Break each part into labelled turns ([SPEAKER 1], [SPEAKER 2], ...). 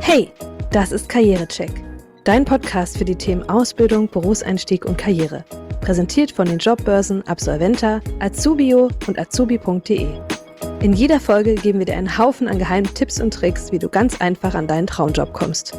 [SPEAKER 1] Hey, das ist Karrierecheck, dein Podcast für die Themen Ausbildung, Berufseinstieg und Karriere. Präsentiert von den Jobbörsen Absolventa, Azubio und azubi.de. In jeder Folge geben wir dir einen Haufen an geheimen Tipps und Tricks, wie du ganz einfach an deinen Traumjob kommst.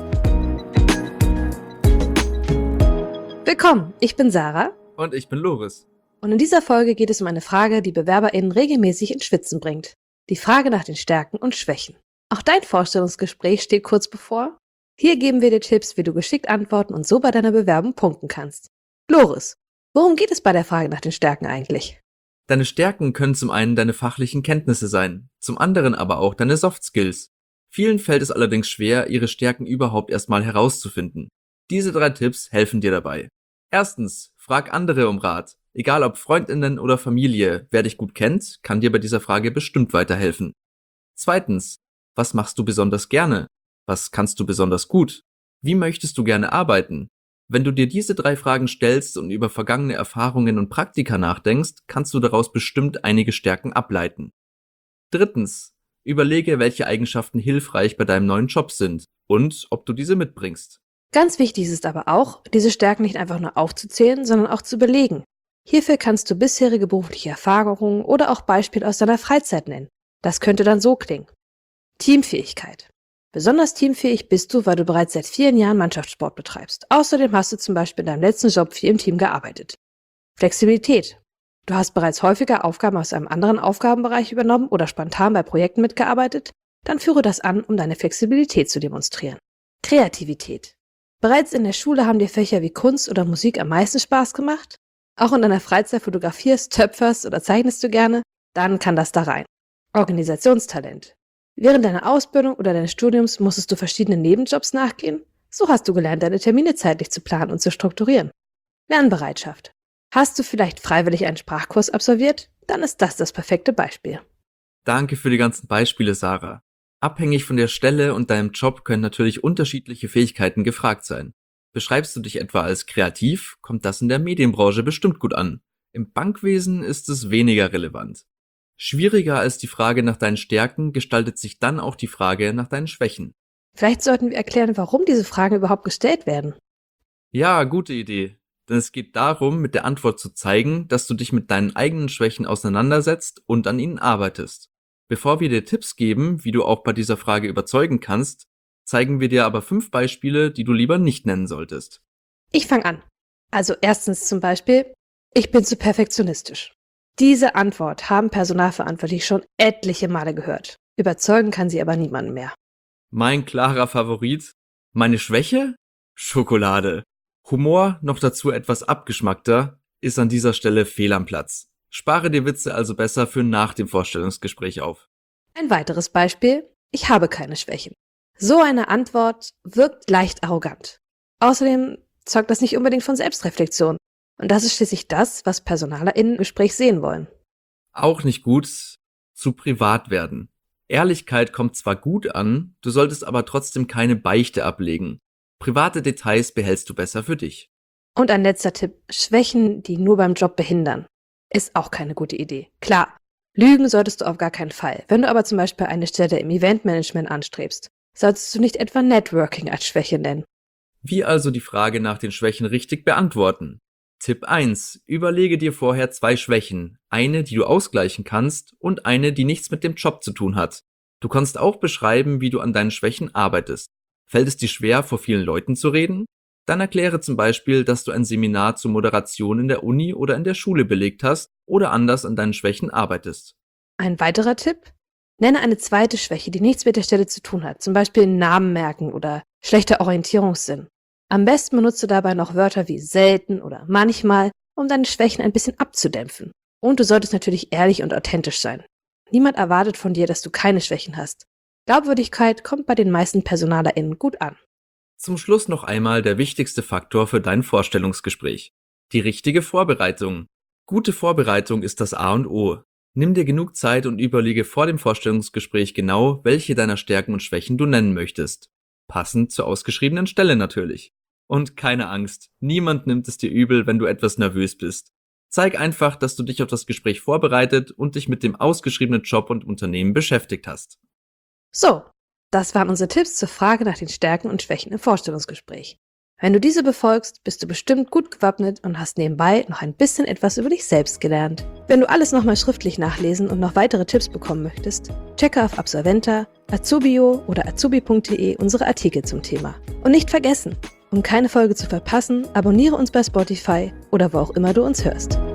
[SPEAKER 1] Willkommen, ich bin Sarah.
[SPEAKER 2] Und ich bin Loris.
[SPEAKER 1] Und in dieser Folge geht es um eine Frage, die BewerberInnen regelmäßig ins Schwitzen bringt. Die Frage nach den Stärken und Schwächen. Auch dein Vorstellungsgespräch steht kurz bevor. Hier geben wir dir Tipps, wie du geschickt antworten und so bei deiner Bewerbung punkten kannst. Loris, worum geht es bei der Frage nach den Stärken eigentlich?
[SPEAKER 2] Deine Stärken können zum einen deine fachlichen Kenntnisse sein, zum anderen aber auch deine Soft Skills. Vielen fällt es allerdings schwer, ihre Stärken überhaupt erstmal herauszufinden. Diese 3 Tipps helfen dir dabei. Erstens, frag andere um Rat. Egal ob Freundinnen oder Familie, wer dich gut kennt, kann dir bei dieser Frage bestimmt weiterhelfen. Zweitens, was machst du besonders gerne? Was kannst du besonders gut? Wie möchtest du gerne arbeiten? Wenn du dir diese 3 Fragen stellst und über vergangene Erfahrungen und Praktika nachdenkst, kannst du daraus bestimmt einige Stärken ableiten. Drittens, überlege, welche Eigenschaften hilfreich bei deinem neuen Job sind und ob du diese mitbringst.
[SPEAKER 1] Ganz wichtig ist aber auch, diese Stärken nicht einfach nur aufzuzählen, sondern auch zu belegen. Hierfür kannst du bisherige berufliche Erfahrungen oder auch Beispiele aus deiner Freizeit nennen. Das könnte dann so klingen. Teamfähigkeit. Besonders teamfähig bist du, weil du bereits seit vielen Jahren Mannschaftssport betreibst. Außerdem hast du zum Beispiel in deinem letzten Job viel im Team gearbeitet. Flexibilität. Du hast bereits häufiger Aufgaben aus einem anderen Aufgabenbereich übernommen oder spontan bei Projekten mitgearbeitet. Dann führe das an, um deine Flexibilität zu demonstrieren. Kreativität. Bereits in der Schule haben dir Fächer wie Kunst oder Musik am meisten Spaß gemacht? Auch in deiner Freizeit fotografierst, töpferst oder zeichnest du gerne? Dann kann das da rein. Organisationstalent. Während deiner Ausbildung oder deines Studiums musstest du verschiedenen Nebenjobs nachgehen? So hast du gelernt, deine Termine zeitlich zu planen und zu strukturieren. Lernbereitschaft. Hast du vielleicht freiwillig einen Sprachkurs absolviert? Dann ist das perfekte Beispiel.
[SPEAKER 2] Danke für die ganzen Beispiele, Sarah. Abhängig von der Stelle und deinem Job können natürlich unterschiedliche Fähigkeiten gefragt sein. Beschreibst du dich etwa als kreativ, kommt das in der Medienbranche bestimmt gut an. Im Bankwesen ist es weniger relevant. Schwieriger als die Frage nach deinen Stärken gestaltet sich dann auch die Frage nach deinen Schwächen.
[SPEAKER 1] Vielleicht sollten wir erklären, warum diese Fragen überhaupt gestellt werden.
[SPEAKER 2] Ja, gute Idee. Denn es geht darum, mit der Antwort zu zeigen, dass du dich mit deinen eigenen Schwächen auseinandersetzt und an ihnen arbeitest. Bevor wir dir Tipps geben, wie du auch bei dieser Frage überzeugen kannst, zeigen wir dir aber 5 Beispiele, die du lieber nicht nennen solltest.
[SPEAKER 1] Ich fange an. Also erstens zum Beispiel, ich bin zu perfektionistisch. Diese Antwort haben Personalverantwortliche schon etliche Male gehört. Überzeugen kann sie aber niemanden mehr.
[SPEAKER 2] Mein klarer Favorit? Meine Schwäche? Schokolade. Humor, noch dazu etwas abgeschmackter, ist an dieser Stelle fehl am Platz. Spare dir Witze also besser für nach dem Vorstellungsgespräch auf.
[SPEAKER 1] Ein weiteres Beispiel, ich habe keine Schwächen. So eine Antwort wirkt leicht arrogant. Außerdem zeugt das nicht unbedingt von Selbstreflexion. Und das ist schließlich das, was PersonalerInnen im Gespräch sehen wollen.
[SPEAKER 2] Auch nicht gut, zu privat werden. Ehrlichkeit kommt zwar gut an, du solltest aber trotzdem keine Beichte ablegen. Private Details behältst du besser für dich.
[SPEAKER 1] Und ein letzter Tipp, Schwächen, die nur beim Job behindern. Ist auch keine gute Idee. Klar, lügen solltest du auf gar keinen Fall. Wenn du aber zum Beispiel eine Stelle im Eventmanagement anstrebst, solltest du nicht etwa Networking als Schwäche nennen.
[SPEAKER 2] Wie also die Frage nach den Schwächen richtig beantworten? Tipp 1. Überlege dir vorher 2 Schwächen. Eine, die du ausgleichen kannst und eine, die nichts mit dem Job zu tun hat. Du kannst auch beschreiben, wie du an deinen Schwächen arbeitest. Fällt es dir schwer, vor vielen Leuten zu reden? Dann erkläre zum Beispiel, dass du ein Seminar zur Moderation in der Uni oder in der Schule belegt hast oder anders an deinen Schwächen arbeitest.
[SPEAKER 1] Ein weiterer Tipp? Nenne eine zweite Schwäche, die nichts mit der Stelle zu tun hat, zum Beispiel Namen merken oder schlechter Orientierungssinn. Am besten benutze dabei noch Wörter wie selten oder manchmal, um deine Schwächen ein bisschen abzudämpfen. Und du solltest natürlich ehrlich und authentisch sein. Niemand erwartet von dir, dass du keine Schwächen hast. Glaubwürdigkeit kommt bei den meisten PersonalerInnen gut an.
[SPEAKER 2] Zum Schluss noch einmal der wichtigste Faktor für dein Vorstellungsgespräch. Die richtige Vorbereitung. Gute Vorbereitung ist das A und O. Nimm dir genug Zeit und überlege vor dem Vorstellungsgespräch genau, welche deiner Stärken und Schwächen du nennen möchtest. Passend zur ausgeschriebenen Stelle natürlich. Und keine Angst, niemand nimmt es dir übel, wenn du etwas nervös bist. Zeig einfach, dass du dich auf das Gespräch vorbereitet und dich mit dem ausgeschriebenen Job und Unternehmen beschäftigt hast.
[SPEAKER 1] So, Das waren unsere Tipps zur Frage nach den Stärken und Schwächen im Vorstellungsgespräch. Wenn du diese befolgst, bist du bestimmt gut gewappnet und hast nebenbei noch ein bisschen etwas über dich selbst gelernt. Wenn du alles nochmal schriftlich nachlesen und noch weitere Tipps bekommen möchtest, checke auf Absolventa, Azubio oder azubi.de unsere Artikel zum Thema. Und nicht vergessen, um keine Folge zu verpassen, abonniere uns bei Spotify oder wo auch immer du uns hörst.